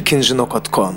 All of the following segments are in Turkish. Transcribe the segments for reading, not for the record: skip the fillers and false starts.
ikinci.com.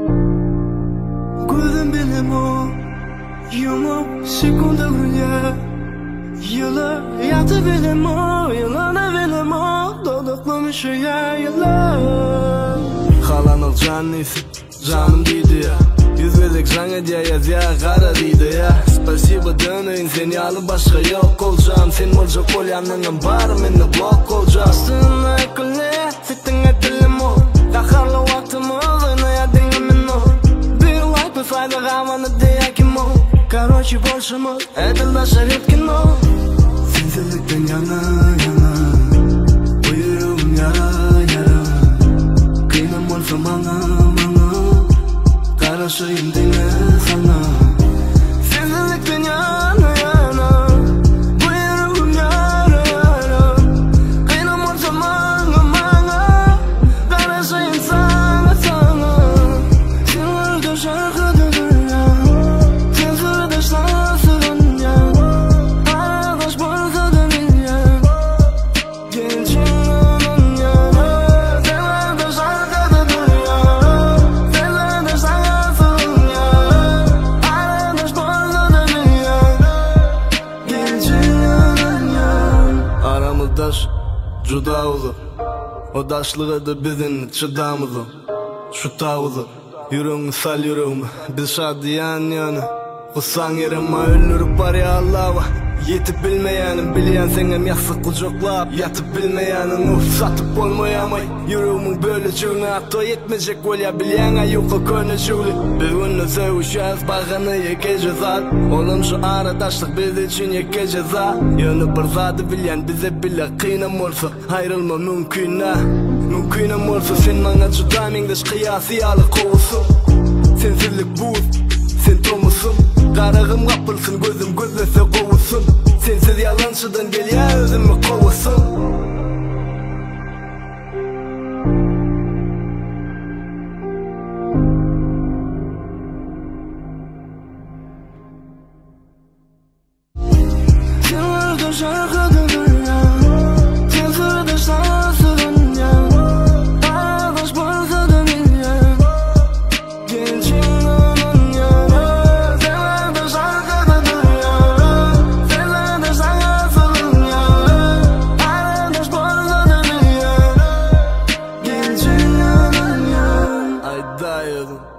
Gözüm benim o yumup sekundalıya yılı yatı benim o yılana benim o doluklamış ya yılı Kalanıl canlısı canım deydi ya Yüzmedik жаңа diye yazıya kara deydi ya Spasiba dönün seni alıp başka yok olacağım Sen olacak ol yanının var mende blok olacağım Aslında ekole fittin etilim o Dakarlı vaktimiz oynaya dinlemin o Bir like bir fayda kalmanı diye kim o Короче большему это наша редкино Sensilikten yana yana Uyurum yara yara Kıynam olsa bana bana Karışayım dene sana Sensilikten yana yana Uyurum yara yara Kıynam olsa bana bana Karışayım sana sana Sensilikten şarkıda dünya Sensilikten şarkıda dünya Arkadaş bolsa da dünya Gençliğinin yana Sensilikten şarkıda dünya Sensilikten şarkıda dünya Arkadaş bolsa da dünya Gençliğinin yana Aramızda juda uzun O daşlığı da bizim çıdamızı Şu tavuzu Yüreğimi sal yüreğimi Biz şadiyan yana Kusan yerime ölürüp var ya Allah'a Yetip bilmeyenim bileyen senem yaksı kucaklap Yatıp bilmeyenim satıp olmayamay Yüreğimin böyle cüğüne hatta yetmeyecek ol ya bileyen ayuqa köyne cüğlü Bir günü sevuşaz bağını yeke cezat Oğlum şu aradaşlık biz için yeke ceza Yönü bir zadı bilen bize bile kıynam olsa Ayrılma mümkün ha Mümkünüm olsa sen bana cüdamingdeş kıyasiyalı kovusun Sensizlik buz sen tomusun Karağım kapılsın gözüm gözlese kovusun Sensiz yalançıdan gel ya özümü kovusun Sensiz şarkıda dünya Sensiz şarkıda dünya Arkadaş bolsa da dünya Gençliğinin yana Sensiz şarkıda dünya Sensiz şarkıda dünya Arkadaş bolsa da dünya Gençliğinin yana Ay dayıdım